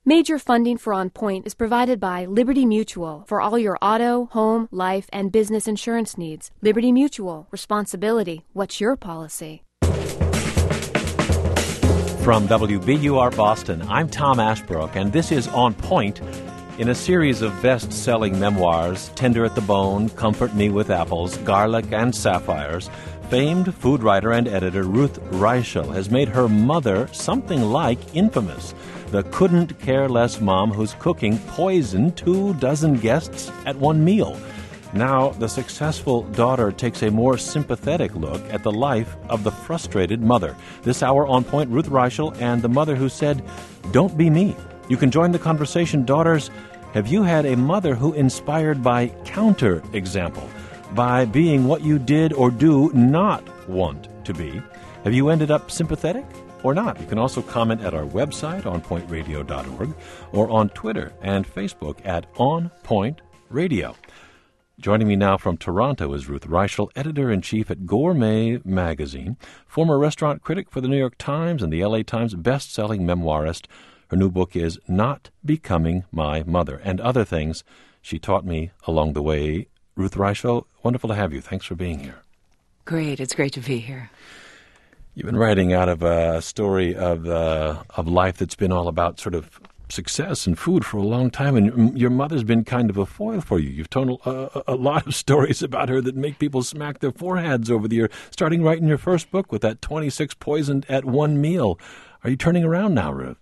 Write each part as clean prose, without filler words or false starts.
Major funding for On Point is provided by Liberty Mutual for all your auto, home, life, and business insurance needs. Liberty Mutual. Responsibility. What's your policy? From WBUR Boston, I'm Tom Ashbrook, and this is On Point. In a series of best-selling memoirs, Tender at the Bone, Comfort Me with Apples, Garlic and Sapphires, famed food writer and editor Ruth Reichl has made her mother something like infamous. The couldn't-care-less mom whose cooking poisoned 24 guests at one meal. Now, the successful daughter takes a more sympathetic look at the life of the frustrated mother. This hour On Point, Ruth Reichl and the mother who said, "Don't be me." You can join the conversation. Daughters, have you had a mother who inspired by counter-example, by being what you did or do not want to be? Have you ended up sympathetic or not? You can also comment at our website, onpointradio.org, or on Twitter and Facebook at On Point Radio. Joining me now from Toronto is Ruth Reichl, editor-in-chief at Gourmet Magazine, former restaurant critic for the New York Times and the LA Times, best-selling memoirist. Her new book is Not Becoming My Mother, and other things she taught me along the way. Ruth Reichl, wonderful to have you. Thanks for being here. Great. It's great to be here. You've been writing out of a story of life that's been all about sort of success and food for a long time, and your mother's been kind of a foil for you. You've told a lot of stories about her that make people smack their foreheads over the year, starting right in your first book with that 26 poisoned at one meal. Are you turning around now, Ruth?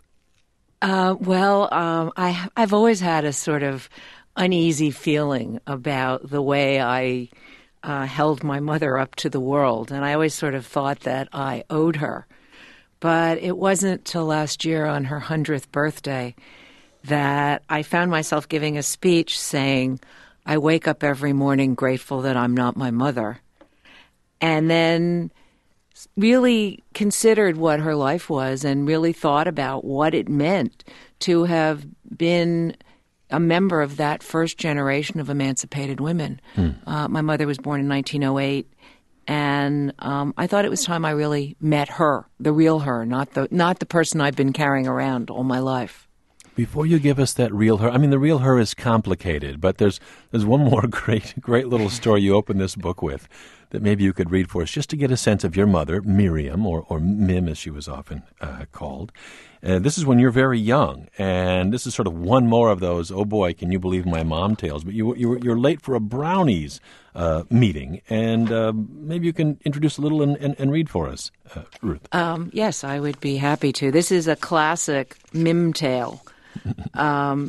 I've always had a sort of uneasy feeling about the way I held my mother up to the world, and I always sort of thought that I owed her. But it wasn't till last year on her 100th birthday that I found myself giving a speech saying, I wake up every morning grateful that I'm not my mother. And then really considered what her life was and really thought about what it meant to have been a member of that first generation of emancipated women. My mother was born in 1908. And I thought it was time I really met her, the real her, not the person I've been carrying around all my life. Before you give us that real her, I mean, the real her is complicated, but there's one more great little story you open this book with that maybe you could read for us, just to get a sense of your mother, Miriam, or Mim as she was often called. This is when you're very young, and this is sort of one more of those, oh boy, can you believe my mom tales, but you're late for a brownies meeting, and maybe you can introduce a little and read for us, Ruth. Yes, I would be happy to. This is a classic Mim tale, and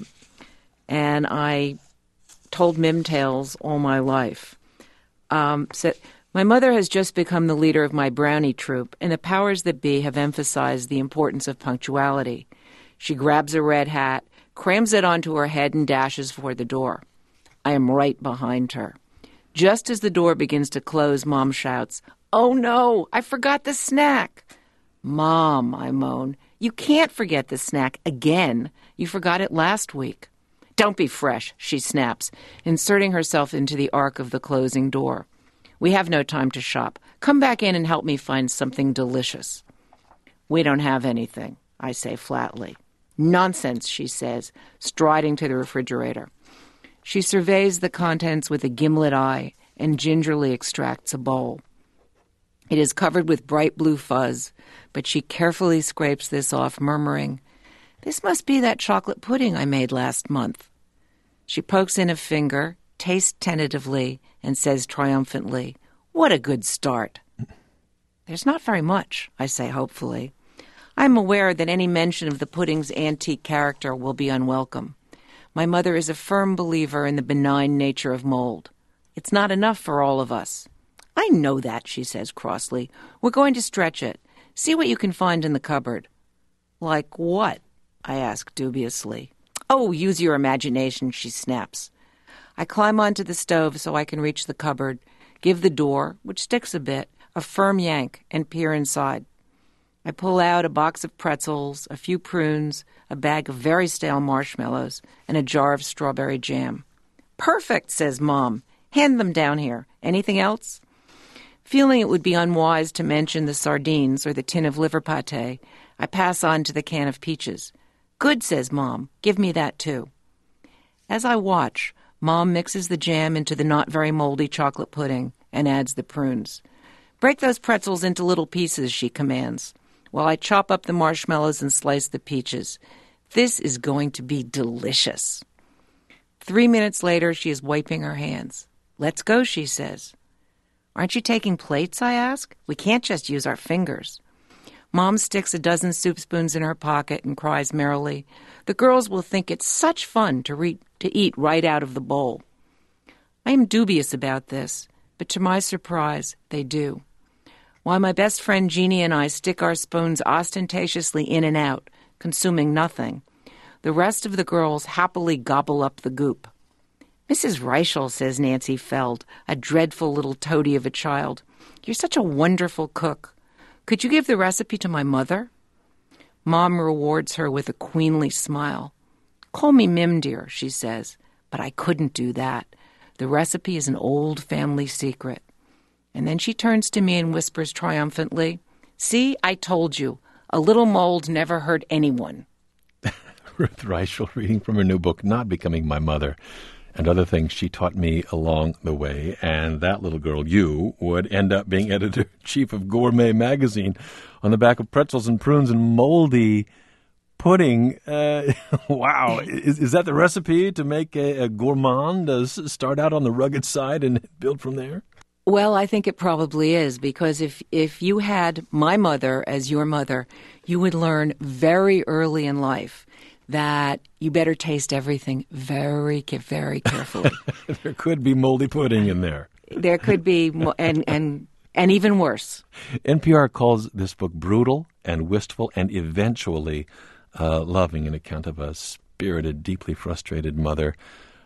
I told Mim tales all my life. My mother has just become the leader of my brownie troupe, and the powers that be have emphasized the importance of punctuality. She grabs a red hat, crams it onto her head, and dashes for the door. I am right behind her. Just as the door begins to close, Mom shouts, "Oh no, I forgot the snack." "Mom," I moan, "you can't forget the snack again. You forgot it last week." "Don't be fresh," she snaps, inserting herself into the arc of the closing door. "We have no time to shop. Come back in and help me find something delicious." "We don't have anything," I say flatly. "Nonsense," she says, striding to the refrigerator. She surveys the contents with a gimlet eye and gingerly extracts a bowl. It is covered with bright blue fuzz, but she carefully scrapes this off, murmuring, "This must be that chocolate pudding I made last month." She pokes in a finger, tastes tentatively, and says triumphantly, "What a good start." "There's not very much," I say hopefully. I'm aware that any mention of the pudding's antique character will be unwelcome. My mother is a firm believer in the benign nature of mold. It's not enough for all of us. "I know that," she says crossly. "We're going to stretch it. See what you can find in the cupboard." "Like what?" I ask dubiously. "Oh, use your imagination," she snaps. I climb onto the stove so I can reach the cupboard, give the door, which sticks a bit, a firm yank, and peer inside. I pull out a box of pretzels, a few prunes, a bag of very stale marshmallows, and a jar of strawberry jam. "Perfect," says Mom. "Hand them down here. Anything else?" Feeling it would be unwise to mention the sardines or the tin of liver pâté, I pass on to the can of peaches. "Good," says Mom. "Give me that, too." As I watch, Mom mixes the jam into the not very moldy chocolate pudding and adds the prunes. "Break those pretzels into little pieces," she commands, while I chop up the marshmallows and slice the peaches. This is going to be delicious. 3 minutes later, she is wiping her hands. "Let's go," she says. "Aren't you taking plates?" I ask. "We can't just use our fingers." Mom sticks a dozen soup spoons in her pocket and cries merrily, "The girls will think it's such fun to eat right out of the bowl." I am dubious about this, but to my surprise, they do. While my best friend Jeannie and I stick our spoons ostentatiously in and out, consuming nothing, the rest of the girls happily gobble up the goop. "Mrs. Reichel," says Nancy Feld, a dreadful little toady of a child, "you're such a wonderful cook. Could you give the recipe to my mother?" Mom rewards her with a queenly smile. "Call me Mim, dear," she says, "but I couldn't do that. The recipe is an old family secret." And then she turns to me and whispers triumphantly, "See, I told you. A little mold never hurt anyone." Ruth Reichel reading from her new book, Not Becoming My Mother, and other things she taught me along the way. And that little girl, you, would end up being editor-in-chief of Gourmet magazine on the back of pretzels and prunes and moldy pudding. Wow. Is that the recipe to make a gourmand? Start out on the rugged side and build from there? Well, I think it probably is, because if you had my mother as your mother, you would learn very early in life that you better taste everything very, very carefully. There could be moldy pudding in there. There could be, and even worse. NPR calls this book brutal and wistful and eventually loving, an account of a spirited, deeply frustrated mother.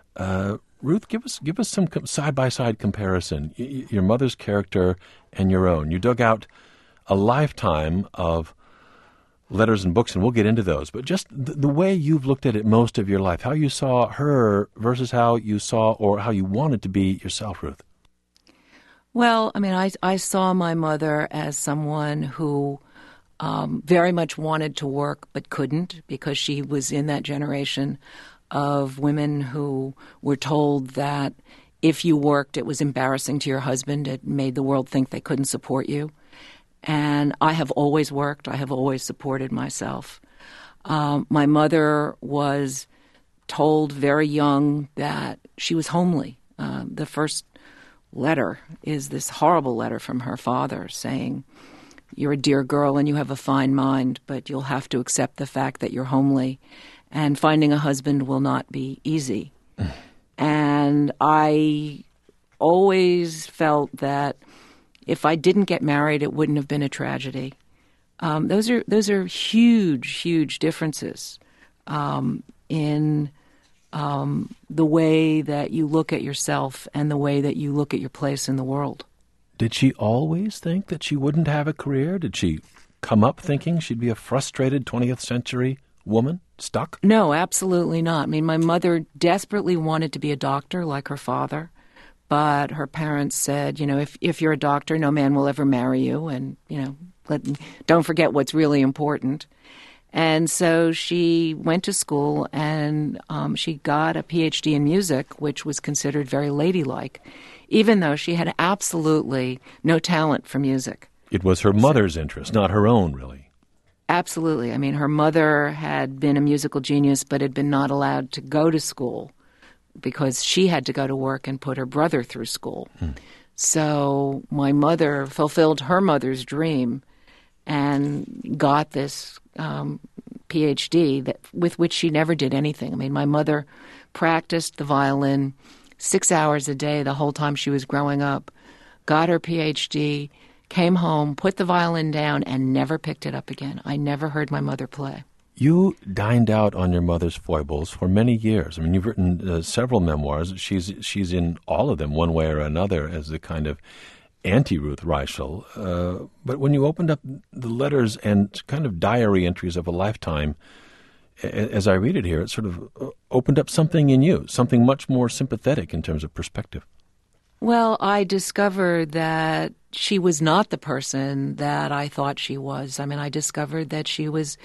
Ruth, give us some side-by-side comparison, your mother's character and your own. You dug out a lifetime of letters and books, and we'll get into those, but just the way you've looked at it most of your life, how you saw her versus how you saw or how you wanted to be yourself, Ruth. Well, I mean, I saw my mother as someone who very much wanted to work but couldn't, because she was in that generation of women who were told that if you worked, it was embarrassing to your husband. It made the world think they couldn't support you. And I have always worked. I have always supported myself. My mother was told very young that she was homely. The first letter is this horrible letter from her father saying, "You're a dear girl and you have a fine mind, but you'll have to accept the fact that you're homely, and finding a husband will not be easy." And I always felt that if I didn't get married, it wouldn't have been a tragedy. Those are huge, huge differences in the way that you look at yourself and the way that you look at your place in the world. Did she always think that she wouldn't have a career? Did she come up thinking she'd be a frustrated 20th century woman, stuck? No, absolutely not. I mean, my mother desperately wanted to be a doctor like her father, but her parents said, if you're a doctor, no man will ever marry you, and, don't forget what's really important. And so she went to school and she got a PhD in music, which was considered very ladylike, even though she had absolutely no talent for music. It was her mother's interest, not her own, really. Absolutely. I mean, her mother had been a musical genius but had been not allowed to go to school because she had to go to work and put her brother through school. So my mother fulfilled her mother's dream and got this PhD with which she never did anything. I mean, my mother practiced the violin 6 hours a day the whole time she was growing up, got her PhD, came home, put the violin down, and never picked it up again. I never heard my mother play. You dined out on your mother's foibles for many years. I mean, you've written several memoirs. She's in all of them, one way or another, as the kind of anti-Ruth Reichel. But when you opened up the letters and kind of diary entries of a lifetime, as I read it here, it sort of opened up something in you, something much more sympathetic in terms of perspective. Well, I discovered that she was not the person that I thought she was. I mean, I discovered that she was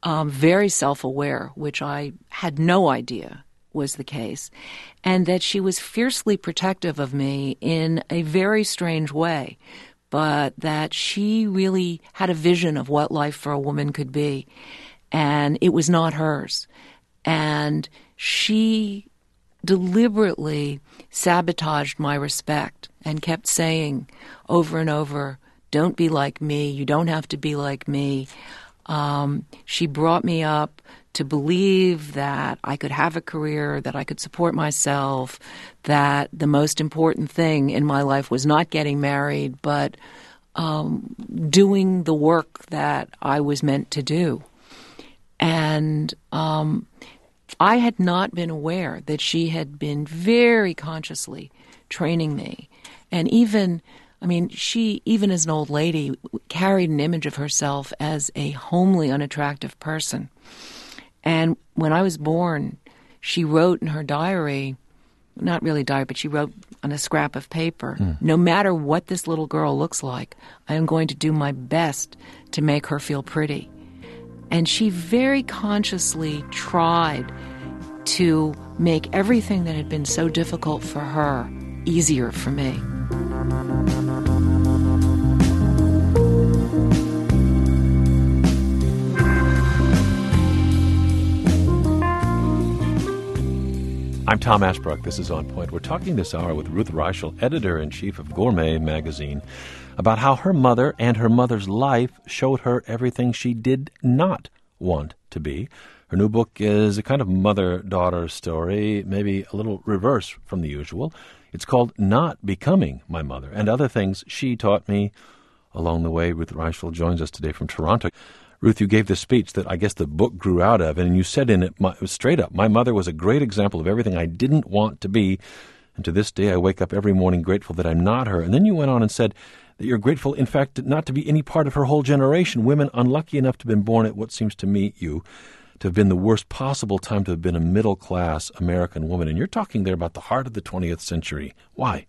very self-aware, which I had no idea was the case, and that she was fiercely protective of me in a very strange way, but that she really had a vision of what life for a woman could be, and it was not hers. And she deliberately sabotaged my respect and kept saying over and over, "Don't be like me. You don't have to be like me." She brought me up to believe that I could have a career, that I could support myself, that the most important thing in my life was not getting married, but doing the work that I was meant to do. And I had not been aware that she had been very consciously training me. And she, even as an old lady, carried an image of herself as a homely, unattractive person. And when I was born, she wrote in her diary, not really diary, but she wrote on a scrap of paper, "No matter what this little girl looks like, I am going to do my best to make her feel pretty." And she very consciously tried to make everything that had been so difficult for her easier for me. I'm Tom Ashbrook. This is On Point. We're talking this hour with Ruth Reichl, editor-in-chief of Gourmet magazine, about how her mother and her mother's life showed her everything she did not want to be. Her new book is a kind of mother-daughter story, maybe a little reverse from the usual. It's called Not Becoming My Mother, and Other Things She Taught Me Along the Way. Ruth Reichl joins us today from Toronto. Ruth, you gave this speech that I guess the book grew out of, and you said in it, straight up, "My mother was a great example of everything I didn't want to be, and to this day I wake up every morning grateful that I'm not her." And then you went on and said that you're grateful, in fact, not to be any part of her whole generation, women unlucky enough to have been born at what seems to me, to have been the worst possible time to have been a middle-class American woman. And you're talking there about the heart of the 20th century. Why?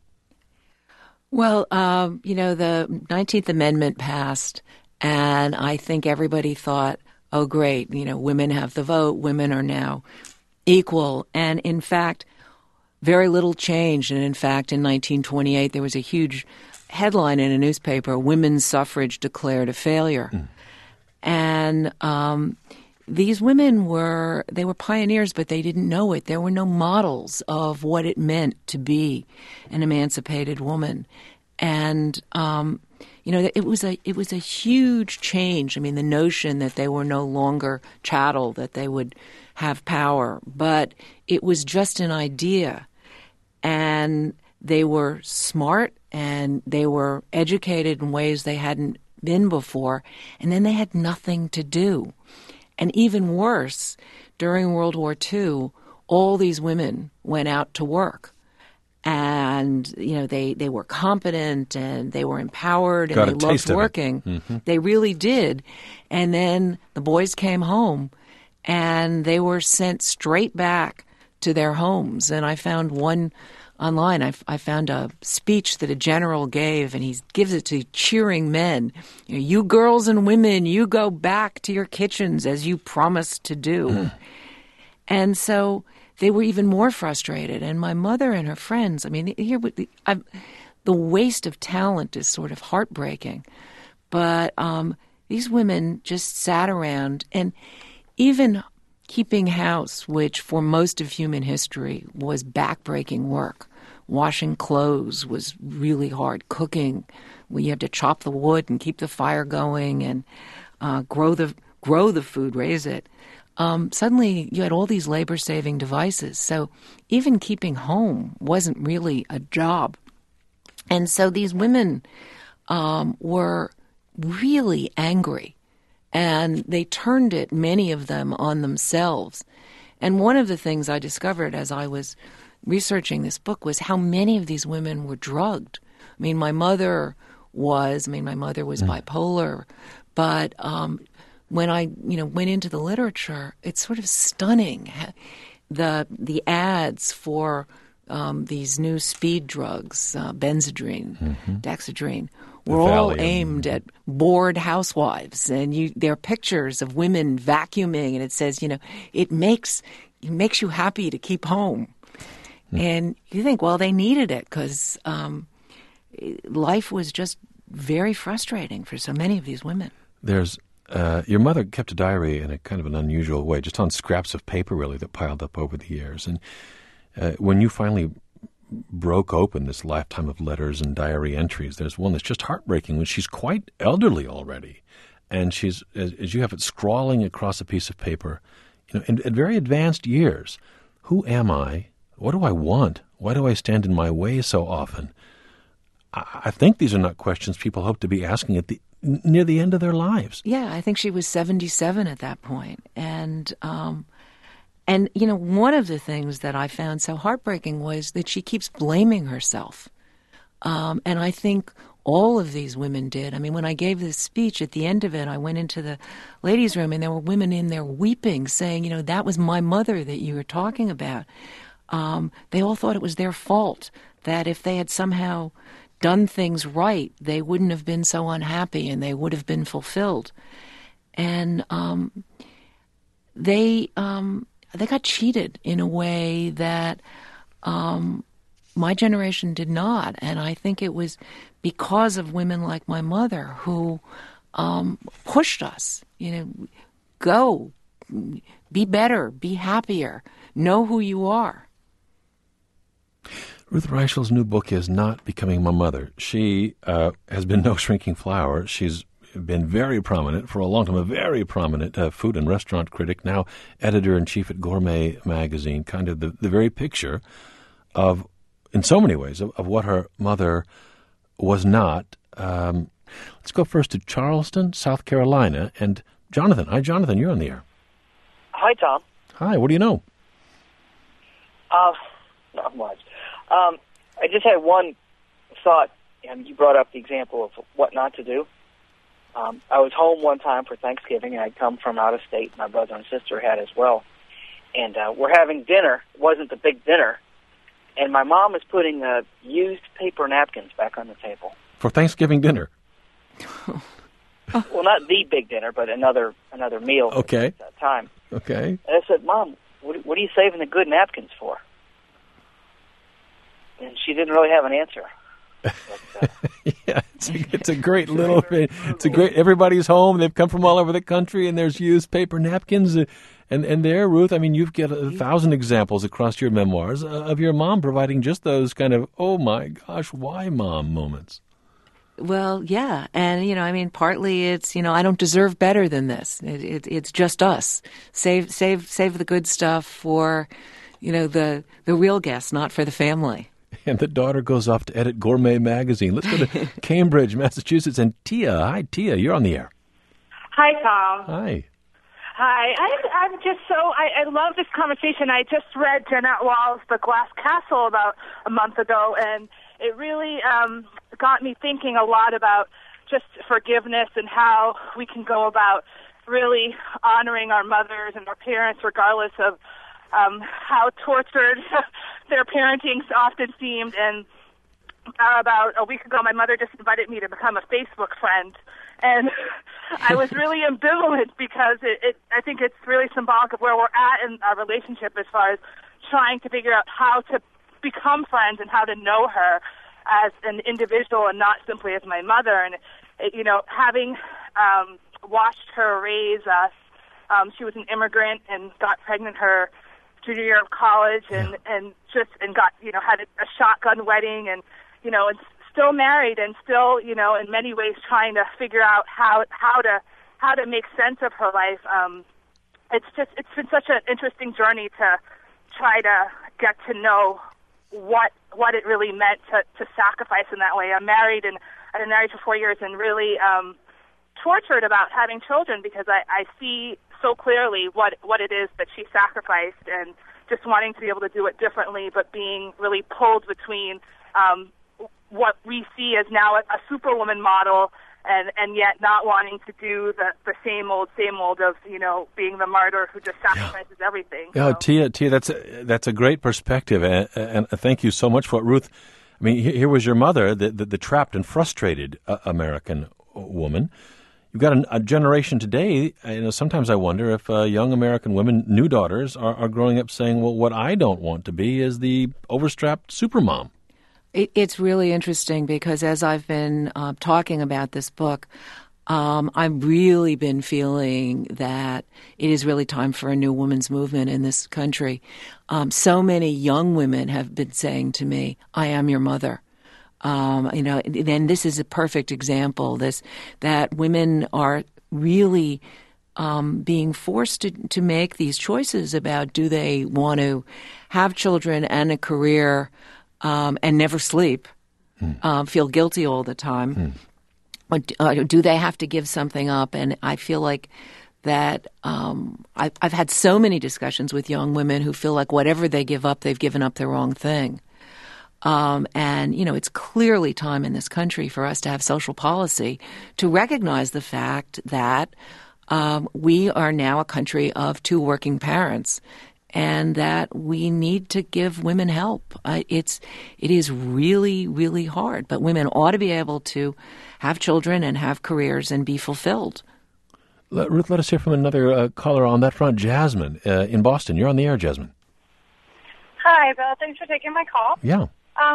Well, the 19th Amendment passed, and I think everybody thought, oh, great, women have the vote, women are now equal. And in fact, very little changed. And in fact, in 1928, there was a huge headline in a newspaper, "Women's Suffrage Declared a Failure." And these women were pioneers, but they didn't know it. There were no models of what it meant to be an emancipated woman. And it was a huge change. I mean, the notion that they were no longer chattel, that they would have power, but it was just an idea. And they were smart and they were educated in ways they hadn't been before, and then they had nothing to do. And even worse, during World War II, all these women went out to work. And, they were competent and they were empowered and they loved working. Mm-hmm. They really did. And then the boys came home and they were sent straight back to their homes. And I found one online. I found a speech that a general gave, and he gives it to cheering men. You girls and women, you go back to your kitchens as you promised to do. And so they were even more frustrated. And my mother and her friends, the waste of talent is sort of heartbreaking. But these women just sat around, and even keeping house, which for most of human history was backbreaking work. Washing clothes was really hard. Cooking, you had to chop the wood and keep the fire going and grow the food, raise it. Suddenly you had all these labor-saving devices. So even keeping home wasn't really a job. And so these women were really angry. And they turned it, many of them, on themselves. And one of the things I discovered as I was researching this book was how many of these women were drugged. My mother was bipolar. But when I, went into the literature, it's sort of stunning. The ads for these new speed drugs, Benzedrine, Dexedrine, were all aimed at bored housewives. And there are pictures of women vacuuming, and it says, it makes you happy to keep home. And you think, well, they needed it because life was just very frustrating for so many of these women. There's your mother kept a diary in a kind of an unusual way, just on scraps of paper, really, that piled up over the years. And when you finally broke open this lifetime of letters and diary entries, there's one that's just heartbreaking when she's quite elderly already. And she's, as you have it, scrawling across a piece of paper, at very advanced years. Who am I? What do I want? Why do I stand in my way so often? I think these are not questions people hope to be asking near the end of their lives. Yeah, I think she was 77 at that point. And one of the things that I found so heartbreaking was that she keeps blaming herself. And I think all of these women did. I mean, when I gave this speech, at the end of it, I went into the ladies' room, and there were women in there weeping, saying, that was my mother that you were talking about. They all thought it was their fault, that if they had somehow done things right, they wouldn't have been so unhappy and they would have been fulfilled. And they got cheated in a way that my generation did not. And I think it was because of women like my mother who pushed us, go, be better, be happier, know who you are. Ruth Reichel's new book is Not Becoming My Mother. She has been no shrinking flower. She's been very prominent for a long time, a very prominent food and restaurant critic, now editor-in-chief at Gourmet magazine, kind of the very picture of, in so many ways, of what her mother was not. Let's go first to Charleston, South Carolina, and Jonathan. Hi, Jonathan, you're on the air. Hi, Tom. Hi, what do you know? Not much. I just had one thought, and you brought up the example of what not to do. I was home one time for Thanksgiving, and I'd come from out of state. My brother and sister had as well. And we're having dinner. It wasn't the big dinner. And my mom was putting used paper napkins back on the table. For Thanksgiving dinner? Well, not the big dinner, but another meal okay. At that time. Okay. And I said, Mom, what are you saving the good napkins for? And she didn't really have an answer. But, yeah, it's a great little thing. It's a great. Everybody's home. They've come from all over the country, and there's used paper napkins. And there, Ruth, I mean, you've got 1,000 examples across your memoirs of your mom providing just those kind of, oh my gosh, why mom moments. Well, yeah, and partly it's I don't deserve better than this. It's just us. Save the good stuff for the real guests, not for the family. And the daughter goes off to edit Gourmet magazine. Let's go to Cambridge, Massachusetts, and Tia. Hi, Tia, you're on the air. Hi, Tom. Hi. Hi. I'm just I love this conversation. I just read Jeanette Wall's The Glass Castle about a month ago, and it really got me thinking a lot about just forgiveness and how we can go about really honoring our mothers and our parents regardless of how tortured their parenting often seemed. And about a week ago, my mother just invited me to become a Facebook friend. And I was really ambivalent because I think it's really symbolic of where we're at in our relationship as far as trying to figure out how to become friends and how to know her as an individual and not simply as my mother. And, having watched her raise us, she was an immigrant and got pregnant her junior year of college and got, had a shotgun wedding and still married and still, in many ways trying to figure out how to make sense of her life. It's been such an interesting journey to try to get to know what it really meant to sacrifice in that way. I'm married and I've been married for 4 years and really tortured about having children because I see so clearly what it is that she sacrificed and just wanting to be able to do it differently, but being really pulled between what we see as now a superwoman model and yet not wanting to do the same old of, being the martyr who just sacrifices everything. Yeah, so. Tia, that's a great perspective, and thank you so much for it. Ruth, I mean, here was your mother, the trapped and frustrated American woman. You've got a generation today. Sometimes I wonder if young American women, new daughters, are growing up saying, well, what I don't want to be is the overstrapped supermom. It's really interesting because as I've been talking about this book, I've really been feeling that it is really time for a new women's movement in this country. So many young women have been saying to me, I am your mother. And this is a perfect example, that women are really being forced to make these choices about do they want to have children and a career and never sleep, feel guilty all the time, or do they have to give something up? And I feel like that I've had so many discussions with young women who feel like whatever they give up, they've given up the wrong thing. It's clearly time in this country for us to have social policy to recognize the fact that we are now a country of two working parents and that we need to give women help. It is really, really hard, but women ought to be able to have children and have careers and be fulfilled. Ruth, let us hear from another caller on that front. Jasmine in Boston. You're on the air, Jasmine. Hi, Bill. Thanks for taking my call. Yeah.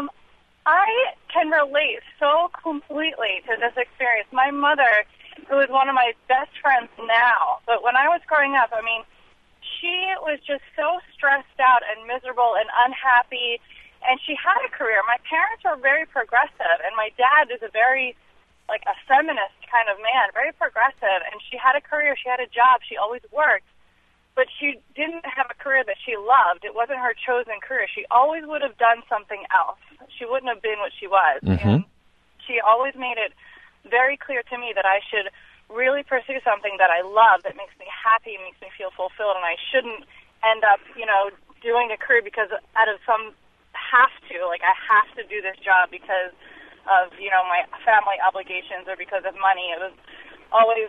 I can relate so completely to this experience. My mother, who is one of my best friends now, but when I was growing up, she was just so stressed out and miserable and unhappy, and she had a career. My parents were very progressive, and my dad is a very, a feminist kind of man, very progressive, and she had a career, she had a job, she always worked. But she didn't have a career that she loved. It wasn't her chosen career. She always would have done something else. She wouldn't have been what she was. Mm-hmm. And she always made it very clear to me that I should really pursue something that I love, that makes me happy, makes me feel fulfilled, and I shouldn't end up, doing a career because out of some have to, I have to do this job because of, my family obligations or because of money. It was always...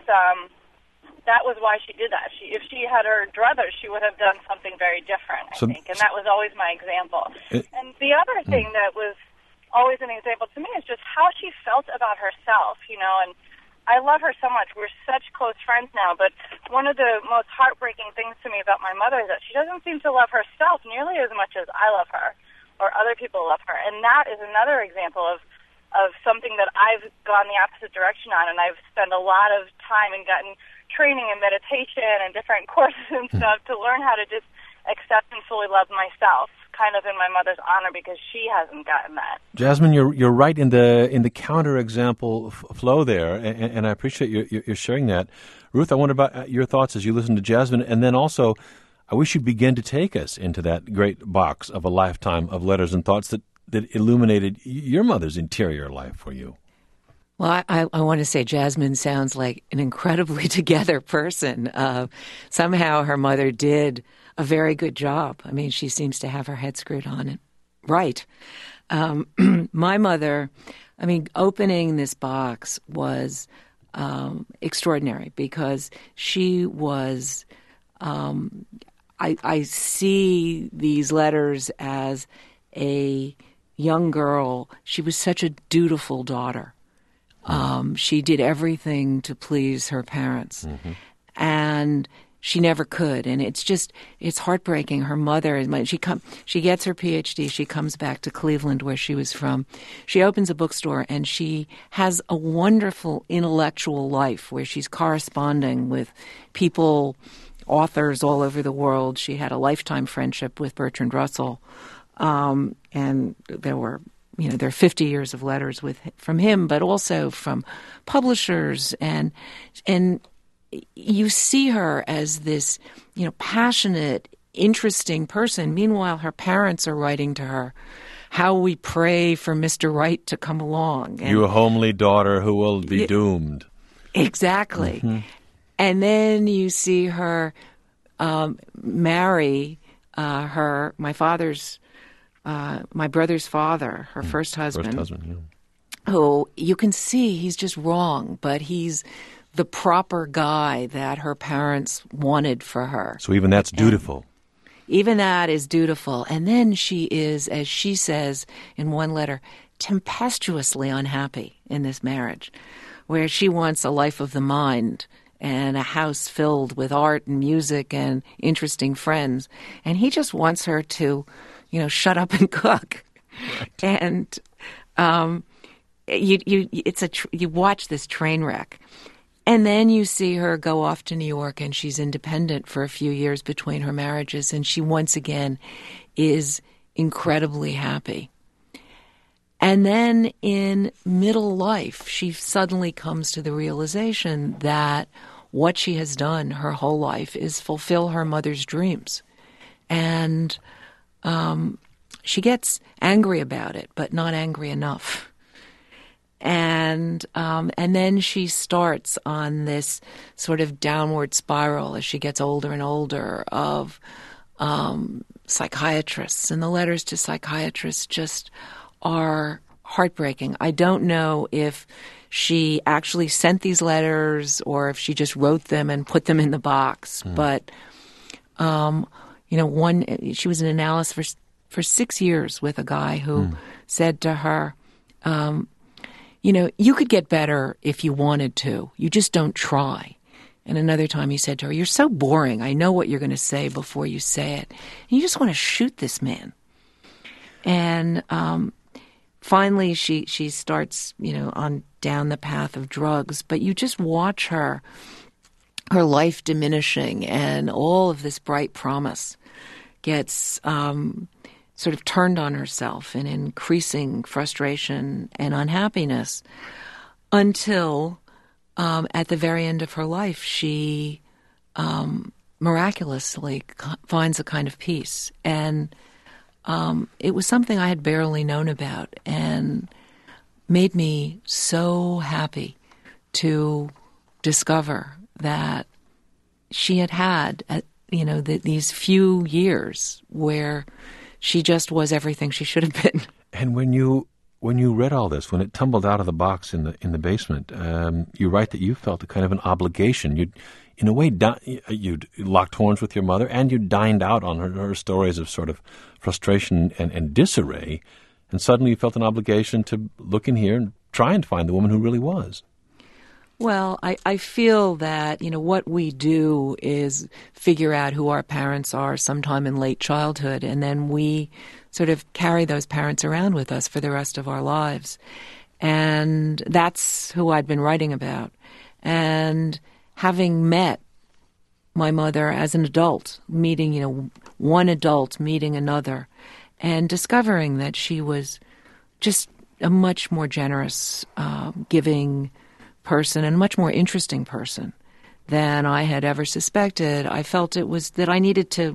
that was why she did that. If she had her druthers, she would have done something very different, I think. And that was always my example. And the other thing that was always an example to me is just how she felt about herself, and I love her so much. We're such close friends now, but one of the most heartbreaking things to me about my mother is that she doesn't seem to love herself nearly as much as I love her or other people love her. And that is another example of something that I've gone the opposite direction on, and I've spent a lot of time and gotten training and meditation and different courses and stuff to learn how to just accept and fully love myself, kind of in my mother's honor, because she hasn't gotten that. Jasmine, you're right in the counterexample flow there, and I appreciate you sharing that. Ruth, I wonder about your thoughts as you listen to Jasmine, and then also I wish you'd begin to take us into that great box of a lifetime of letters and thoughts that illuminated your mother's interior life for you. Well, I want to say Jasmine sounds like an incredibly together person. Somehow her mother did a very good job. She seems to have her head screwed on it right. My mother, opening this box was extraordinary because she was, I see these letters as a young girl. She was such a dutiful daughter. She did everything to please her parents, and she never could. And it's heartbreaking. Her mother, she gets her PhD. She comes back to Cleveland, where she was from. She opens a bookstore, and she has a wonderful intellectual life where she's corresponding with people, authors all over the world. She had a lifetime friendship with Bertrand Russell, and there were... there are 50 years of letters from him, but also from publishers, and you see her as this, passionate, interesting person. Meanwhile, her parents are writing to her, "How we pray for Mr. Right to come along." And you homely daughter who will be doomed. Exactly. Mm-hmm. And then you see her marry my brother's father, her first husband, who you can see he's just wrong, but he's the proper guy that her parents wanted for her. So even that's dutiful. Even that is dutiful. And then she is, as she says in one letter, tempestuously unhappy in this marriage, where she wants a life of the mind and a house filled with art and music and interesting friends. And he just wants her to, shut up and cook. Right. And you watch this train wreck. And then you see her go off to New York, and she's independent for a few years between her marriages, and she once again is incredibly happy. And then in middle life, she suddenly comes to the realization that what she has done her whole life is fulfill her mother's dreams. And she gets angry about it, but not angry enough. And then she starts on this sort of downward spiral as she gets older and older of psychiatrists. And the letters to psychiatrists just are heartbreaking. I don't know if she actually sent these letters or if she just wrote them and put them in the box. But, she was in analysis for 6 years with a guy who said to her, you could get better if you wanted to. You just don't try. And another time he said to her, you're so boring. I know what you're going to say before you say it. And you just want to shoot this man. And finally she starts, on down the path of drugs. But you just watch her life diminishing, and all of this bright promise gets sort of turned on herself in increasing frustration and unhappiness until at the very end of her life she miraculously finds a kind of peace. And it was something I had barely known about and made me so happy to discover that she had these few years where she just was everything she should have been. And when you read all this, when it tumbled out of the box in the basement, you write that you felt a kind of an obligation. You'd, in a way, you'd locked horns with your mother, and you dined out on her stories of sort of frustration and disarray, and suddenly you felt an obligation to look in here and try and find the woman who really was. Well, I feel that, what we do is figure out who our parents are sometime in late childhood, and then we sort of carry those parents around with us for the rest of our lives. And that's who I'd been writing about. And having met my mother as an adult, meeting, one adult meeting another, and discovering that she was just a much more generous, giving person and a much more interesting person than I had ever suspected. I felt it was that I needed to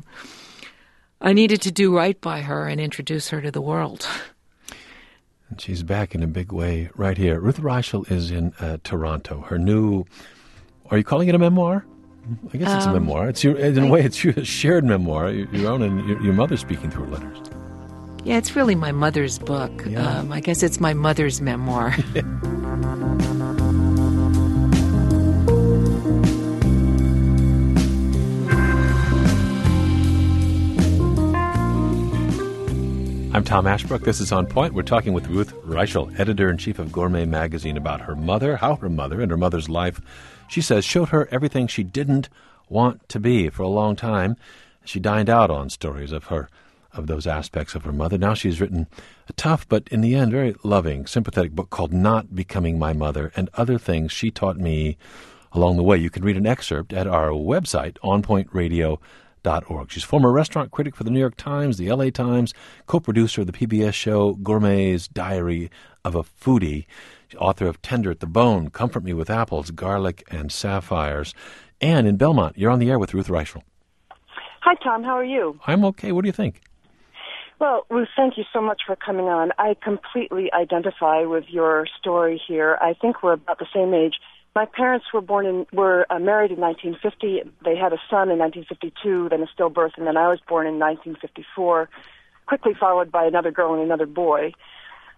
do right by her and introduce her to the world. And she's back in a big way right here. Ruth Reichl is in Toronto. Her new, are you calling it a memoir? I guess it's a memoir. It's in a way, it's your shared memoir, your own and your mother speaking through her letters. Yeah, it's really my mother's book. Yeah. I guess it's my mother's memoir. I'm Tom Ashbrook. This is On Point. We're talking with Ruth Reichl, editor-in-chief of Gourmet magazine, about her mother, how her mother and her mother's life, she says, showed her everything she didn't want to be for a long time. She dined out on stories of those aspects of her mother. Now she's written a tough, but in the end, very loving, sympathetic book called Not Becoming My Mother and Other Things She Taught Me Along the Way. You can read an excerpt at our website, onpointradio.org. She's former restaurant critic for the New York Times, the LA Times, co-producer of the PBS show Gourmet's Diary of a Foodie, author of Tender at the Bone, Comfort Me with Apples, Garlic and Sapphires. And in Belmont, you're on the air with Ruth Reichl. Hi, Tom. How are you? I'm okay. What do you think? Well, Ruth, thank you so much for coming on. I completely identify with your story here. I think we're about the same age. My parents were married in 1950. They had a son in 1952, then a stillbirth, and then I was born in 1954, quickly followed by another girl and another boy.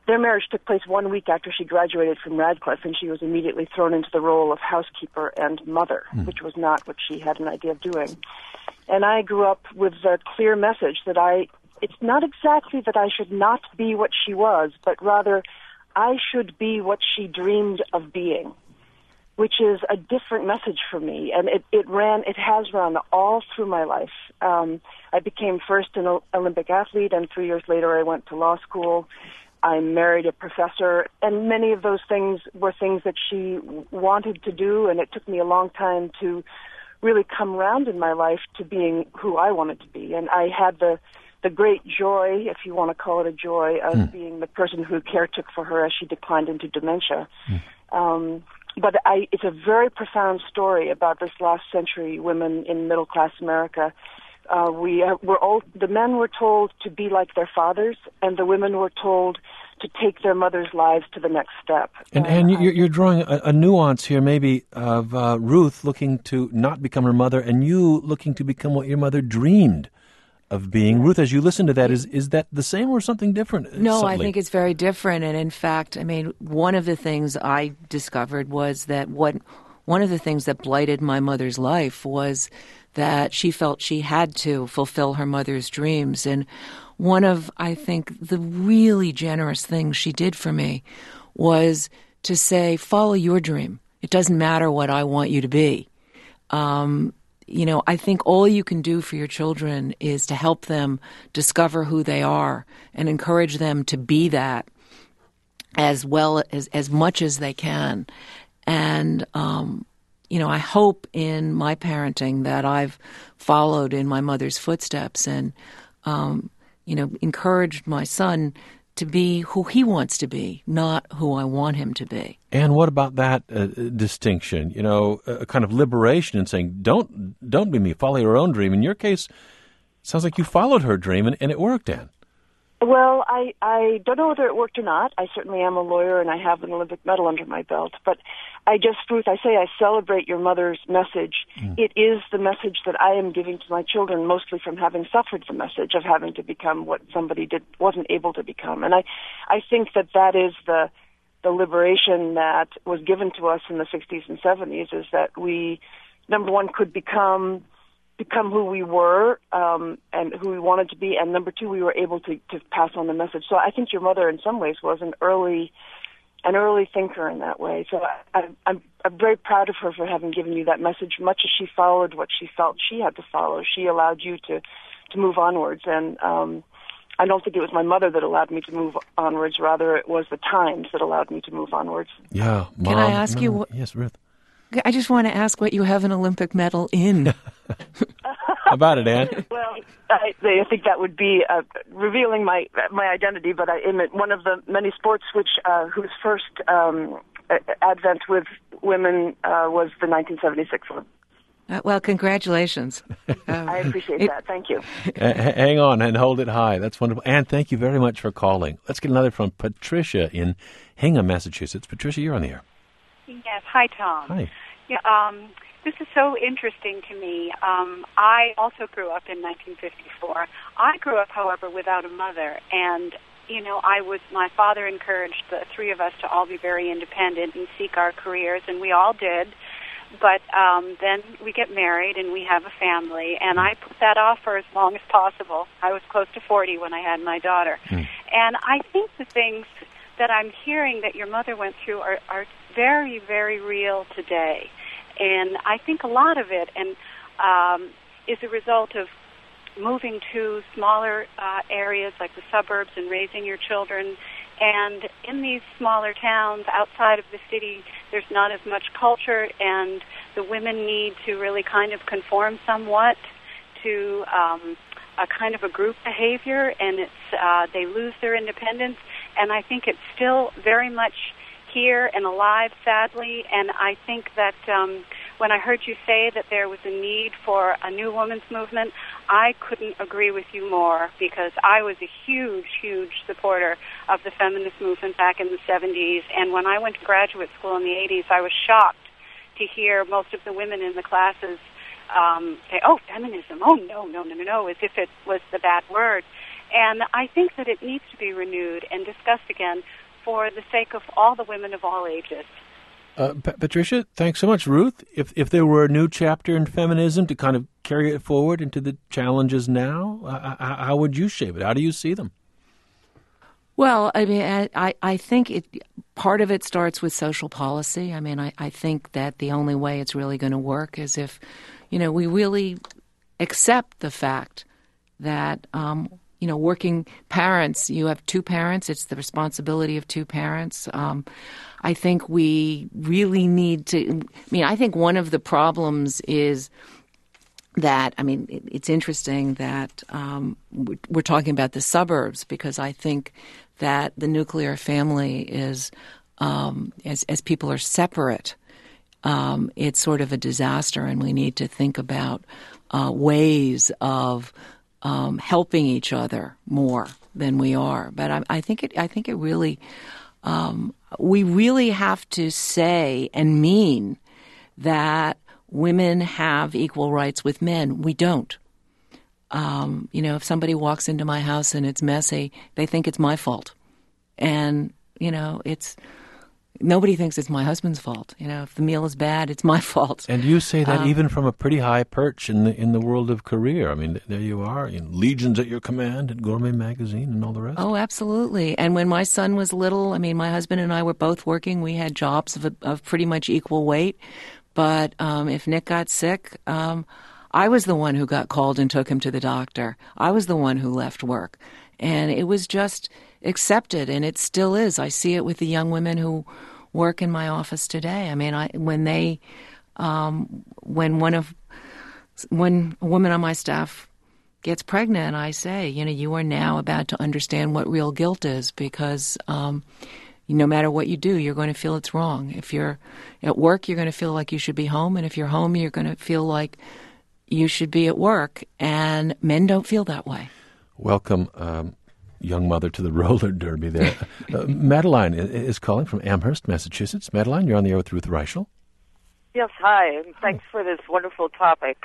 their marriage took place 1 week after she graduated from Radcliffe, and she was immediately thrown into the role of housekeeper and mother, which was not what she had an idea of doing. And I grew up with a clear message that it's not exactly that I should not be what she was, but rather I should be what she dreamed of being, which is a different message for me. And it has run all through my life. I became first an Olympic athlete, and 3 years later I went to law school. I married a professor, and many of those things were things that she wanted to do, and it took me a long time to really come around in my life to being who I wanted to be. And I had the great joy, if you want to call it a joy, of being the person who caretook for her as she declined into dementia. But it's a very profound story about this last century women in middle-class America. The men were told to be like their fathers, and the women were told to take their mothers' lives to the next step. And you're drawing a nuance here, maybe, of Ruth looking to not become her mother, and you looking to become what your mother dreamed of being. Ruth, as you listen to that, is that the same or something different? No, subtly? I think it's very different. And in fact, I mean, one of the things I discovered was that one of the things that blighted my mother's life was that she felt she had to fulfill her mother's dreams. And one of, I think, the really generous things she did for me was to say, follow your dream. It doesn't matter what I want you to be. I think all you can do for your children is to help them discover who they are and encourage them to be that as well as much as they can. And, I hope in my parenting that I've followed in my mother's footsteps and, encouraged my son to be who he wants to be, not who I want him to be. And what about that distinction? A kind of liberation in saying, don't be me, follow your own dream. In your case, it sounds like you followed her dream, and it worked, Anne. Well, I don't know whether it worked or not. I certainly am a lawyer, and I have an Olympic medal under my belt. But Ruth, I say I celebrate your mother's message. It is the message that I am giving to my children, mostly from having suffered the message of having to become what somebody wasn't able to become. And I think that is the liberation that was given to us in the 60s and 70s, is that we, number one, could become who we were and who we wanted to be, and number two, we were able to pass on the message. So I think your mother, in some ways, was an early thinker in that way. So I'm very proud of her for having given you that message. Much as she followed what she felt she had to follow, she allowed you to move onwards. And I don't think it was my mother that allowed me to move onwards. Rather, it was the times that allowed me to move onwards. Yeah, Mom. Can I ask you? Yes, Ruth. I just want to ask what you have an Olympic medal in. About it, Anne. Well, I think that would be revealing my identity, but I'm one of the many sports whose first advent with women was the 1976 one. Well, congratulations. I appreciate that. Thank you. Hang on and hold it high. That's wonderful. Anne, thank you very much for calling. Let's get another from Patricia in Hingham, Massachusetts. Patricia, you're on the air. Yes. Hi, Tom. Hi. Yeah, this is so interesting to me. I also grew up in 1954. I grew up, however, without a mother, and my father encouraged the three of us to all be very independent and seek our careers, and we all did. But then we get married and we have a family, and I put that off for as long as possible. I was close to 40 when I had my daughter. And I think the things that I'm hearing that your mother went through are very, very real today. And I think a lot of it is a result of moving to smaller areas like the suburbs and raising your children. And in these smaller towns outside of the city, there's not as much culture, and the women need to really kind of conform somewhat to a kind of a group behavior, and they lose their independence. And I think it's still very much here and alive, sadly. And I think that when I heard you say that there was a need for a new women's movement, I couldn't agree with you more, because I was a huge, huge supporter of the feminist movement back in the 70s. And when I went to graduate school in the 80s, I was shocked to hear most of the women in the classes say, oh, feminism, oh, no, as if it was the bad word. And I think that it needs to be renewed and discussed again. for the sake of all the women of all ages. Patricia, thanks so much. Ruth, if there were a new chapter in feminism to kind of carry it forward into the challenges now, how would you shape it? How do you see them? Well, I mean, I think part of it starts with social policy. I mean, I think that the only way it's really going to work is if, we really accept the fact that, working parents, you have two parents, it's the responsibility of two parents. I think we really need to, I think one of the problems is that, it's interesting that we're talking about the suburbs, because I think that the nuclear family is, as people are separate, it's sort of a disaster, and we need to think about ways of helping each other more than we are. But I think it really, we really have to say and mean that women have equal rights with men. We don't. If somebody walks into my house and it's messy, they think it's my fault. And, nobody thinks it's my husband's fault. If the meal is bad, it's my fault. And you say that even from a pretty high perch in the world of career. There you are, legions at your command at Gourmet Magazine and all the rest. Oh, absolutely. And when my son was little, my husband and I were both working. We had jobs of pretty much equal weight. But if Nick got sick, I was the one who got called and took him to the doctor. I was the one who left work. And it was just accepted, and it still is. I see it with the young women who work in my office today. When a woman on my staff gets pregnant, I say, you are now about to understand what real guilt is, because no matter what you do, you're going to feel it's wrong. If you're at work, you're going to feel like you should be home, and if you're home, you're going to feel like you should be at work, and men don't feel that way. Welcome, young mother, to the roller derby there. Madeline is calling from Amherst, Massachusetts. Madeline, you're on the air with Ruth Reichel. Yes, hi, and thanks for this wonderful topic.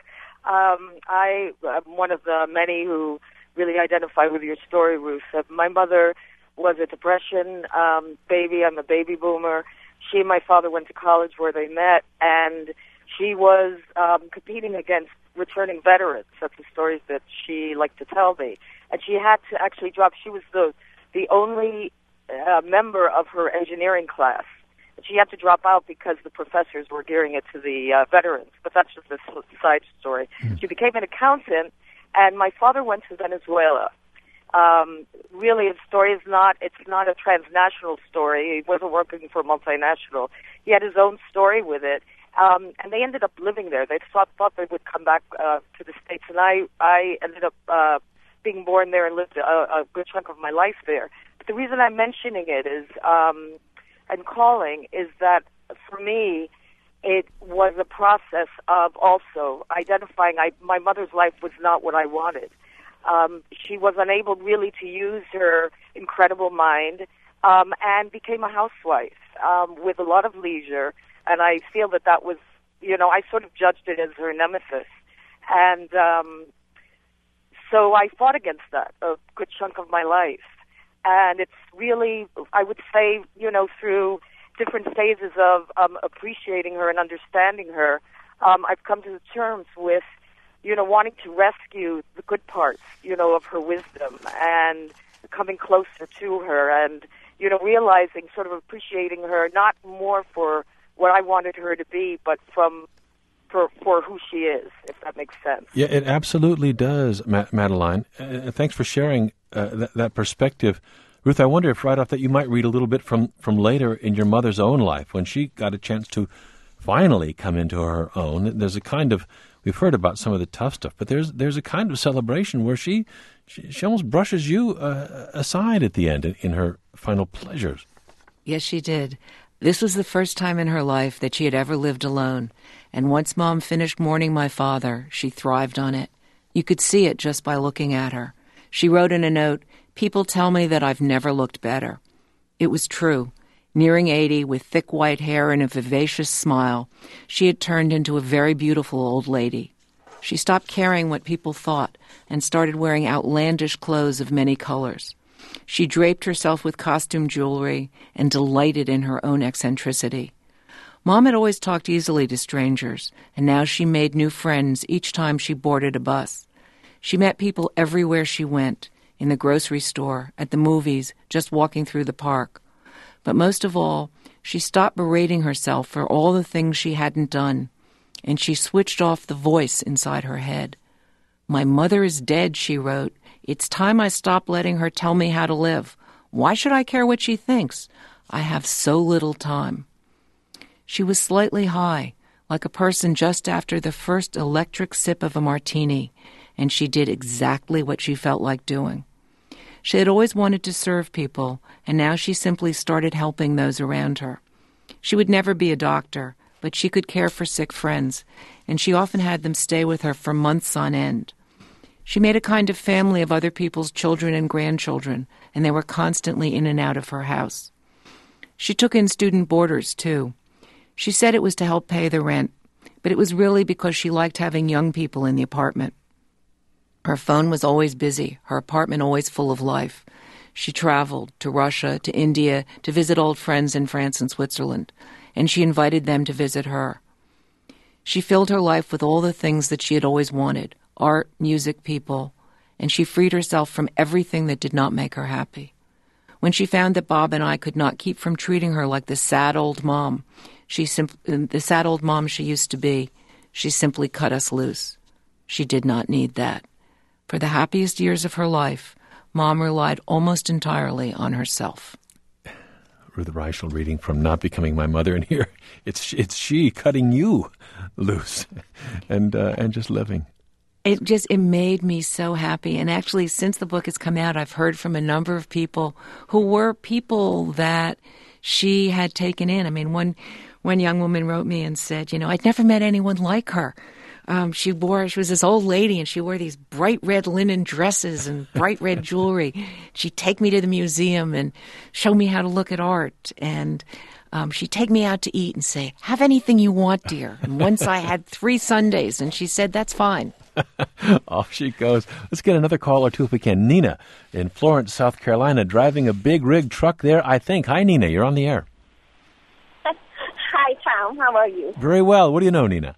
I am one of the many who really identify with your story, Ruth. My mother was a Depression baby. I'm a baby boomer. She and my father went to college where they met, and she was competing against returning veterans. That's the stories that she liked to tell me. And she had to actually drop. She was the only member of her engineering class. She had to drop out because the professors were gearing it to the veterans. But that's just a side story. Mm-hmm. She became an accountant, and my father went to Venezuela. Really, his story it's not a transnational story. He wasn't working for a multinational. He had his own story with it. And they ended up living there. They thought they would come back to the States, and I ended up being born there and lived a good chunk of my life there. But the reason I'm mentioning it is, and calling, is that for me, it was a process of also identifying my mother's life was not what I wanted. She was unable really to use her incredible mind, and became a housewife with a lot of leisure. And I feel that was, I sort of judged it as her nemesis. And so I fought against that a good chunk of my life. And it's really, I would say, through different phases of appreciating her and understanding her, I've come to terms with, wanting to rescue the good parts, of her wisdom and coming closer to her and, realizing, sort of appreciating her, not more for what I wanted her to be, but for who she is, if that makes sense. Yeah, it absolutely does, Madeline. Thanks for sharing that perspective. Ruth, I wonder if right off that you might read a little bit from later in your mother's own life, when she got a chance to finally come into her own. There's a kind of, we've heard about some of the tough stuff, but there's a kind of celebration where she almost brushes you aside at the end in her final pleasures. Yes, she did. This was the first time in her life that she had ever lived alone, and once Mom finished mourning my father, she thrived on it. You could see it just by looking at her. She wrote in a note, "People tell me that I've never looked better." It was true. Nearing 80, with thick white hair and a vivacious smile, she had turned into a very beautiful old lady. She stopped caring what people thought and started wearing outlandish clothes of many colors. She draped herself with costume jewelry and delighted in her own eccentricity. Mom had always talked easily to strangers, and now she made new friends each time she boarded a bus. She met people everywhere she went, in the grocery store, at the movies, just walking through the park. But most of all, she stopped berating herself for all the things she hadn't done, and she switched off the voice inside her head. "My mother is dead," she wrote. "It's time I stopped letting her tell me how to live. Why should I care what she thinks? I have so little time." She was slightly high, like a person just after the first electric sip of a martini, and she did exactly what she felt like doing. She had always wanted to serve people, and now she simply started helping those around her. She would never be a doctor, but she could care for sick friends, and she often had them stay with her for months on end. She made a kind of family of other people's children and grandchildren, and they were constantly in and out of her house. She took in student boarders, too. She said it was to help pay the rent, but it was really because she liked having young people in the apartment. Her phone was always busy, her apartment always full of life. She traveled to Russia, to India, to visit old friends in France and Switzerland, and she invited them to visit her. She filled her life with all the things that she had always wanted, art, music, people, and she freed herself from everything that did not make her happy. When she found that Bob and I could not keep from treating her like the sad old mom she used to be, she simply cut us loose. She did not need that. For the happiest years of her life, Mom relied almost entirely on herself. Ruth Reichel reading from Not Becoming My Mother, and here it's she cutting you loose and just living. It made me so happy. And actually, since the book has come out, I've heard from a number of people who were people that she had taken in. I mean, one young woman wrote me and said, I'd never met anyone like her. She was this old lady, and she wore these bright red linen dresses and bright red jewelry. She'd take me to the museum and show me how to look at art. And she'd take me out to eat and say, "Have anything you want, dear." And once I had 3 sundaes, and she said, "That's fine." Off she goes. Let's get another call or two if we can. Nina in Florence, South Carolina, driving a big rig truck there, I think. Hi, Nina. You're on the air. Hi, Tom. How are you? Very well. What do you know, Nina?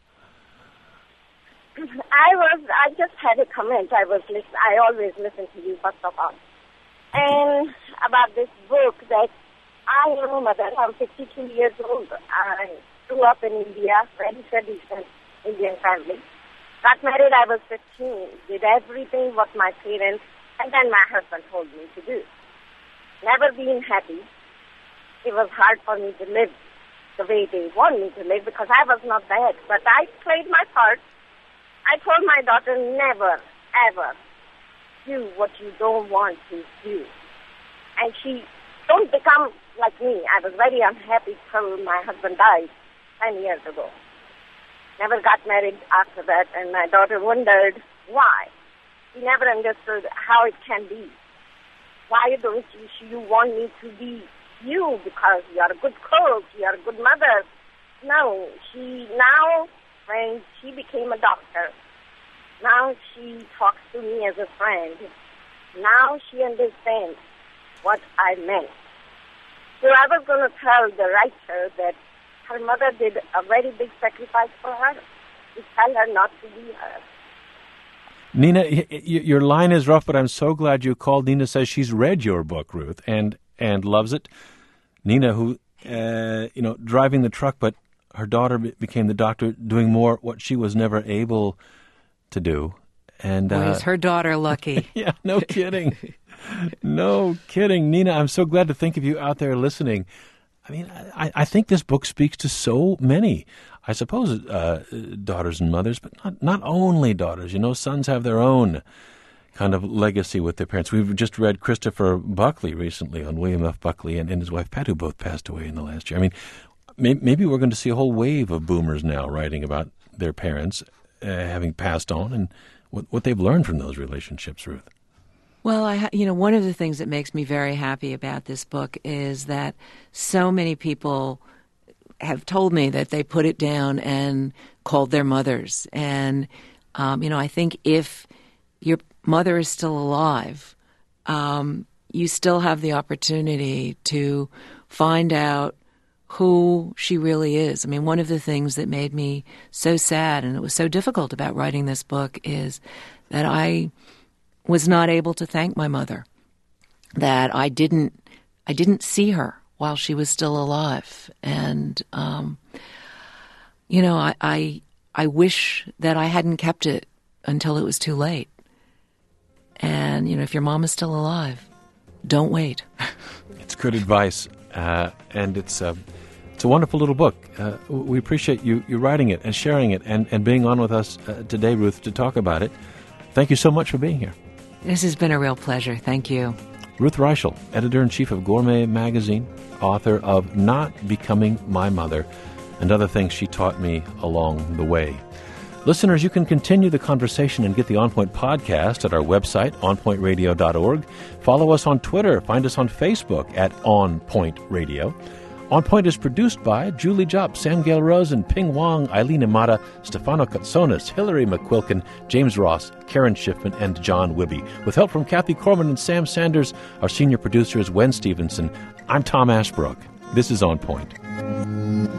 I just had a comment. I always listen to you, first of all. And about this book that I am a mother. I'm 52 years old. I grew up in India, very traditional Indian family. Got married, I was 15. Did everything what my parents and then my husband told me to do. Never been happy. It was hard for me to live the way they want me to live because I was not bad. But I played my part. I told my daughter, never, ever do what you don't want to do. And she don't become like me. I was very unhappy till my husband died 10 years ago. Never got married after that, and my daughter wondered why. She never understood how it can be. Why don't you want me to be you because you are a good cook, you are a good mother? No, when she became a doctor, now she talks to me as a friend. Now she understands what I meant. So I was going to tell the writer that her mother did a very big sacrifice for her to tell her not to be her. Nina, your line is rough, but I'm so glad you called. Nina says she's read your book, Ruth, and loves it. Nina, who, driving the truck, but her daughter became the doctor, doing more what she was never able to do. And boy, is her daughter lucky. Yeah, no kidding. No kidding. Nina, I'm so glad to think of you out there listening. I mean, I think this book speaks to so many, I suppose, daughters and mothers, but not only daughters. Sons have their own kind of legacy with their parents. We've just read Christopher Buckley recently on William F. Buckley and his wife Pat, who both passed away in the last year. I mean, maybe we're going to see a whole wave of boomers now writing about their parents having passed on and what they've learned from those relationships, Ruth. Well, one of the things that makes me very happy about this book is that so many people have told me that they put it down and called their mothers. And, I think if your mother is still alive, you still have the opportunity to find out who she really is. I mean, one of the things that made me so sad, and it was so difficult about writing this book, is that I was not able to thank my mother, that I didn't see her while she was still alive. And, I wish that I hadn't kept it until it was too late. And, if your mom is still alive, don't wait. It's good advice, and it's a wonderful little book. We appreciate you writing it and sharing it and being on with us today, Ruth, to talk about it. Thank you so much for being here. This has been a real pleasure. Thank you. Ruth Reichel, editor-in-chief of Gourmet Magazine, author of Not Becoming My Mother, and other things she taught me along the way. Listeners, you can continue the conversation and get the On Point podcast at our website, onpointradio.org. Follow us on Twitter. Find us on Facebook at On Point Radio. On Point is produced by Julie Jopp, Sam Gail Rosen, Ping Wong, Eileen Imada, Stefano Katsonis, Hillary McQuilkin, James Ross, Karen Schiffman, and John Wibby. With help from Kathy Corman and Sam Sanders, our senior producer is Wen Stevenson. I'm Tom Ashbrook. This is On Point.